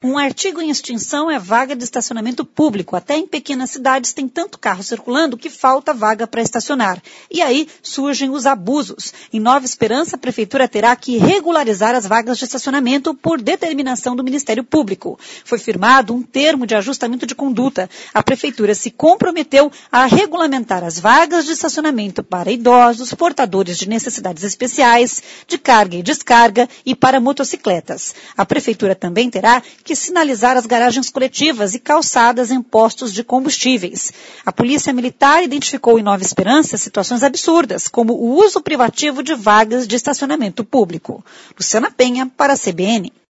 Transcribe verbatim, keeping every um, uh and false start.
Um artigo em extinção é vaga de estacionamento público. Até em pequenas cidades tem tanto carro circulando que falta vaga para estacionar. E aí surgem os abusos. Em Nova Esperança, a Prefeitura terá que regularizar as vagas de estacionamento por determinação do Ministério Público. Foi firmado um termo de ajustamento de conduta. A Prefeitura se comprometeu a regulamentar as vagas de estacionamento para idosos, portadores de necessidades especiais, de carga e descarga e para motocicletas. A Prefeitura também terá que sinalizar as garagens coletivas e calçadas em postos de combustíveis. A Polícia Militar identificou em Nova Esperança situações absurdas, como o uso privativo de vagas de estacionamento público. Luciana Penha, para a C B N.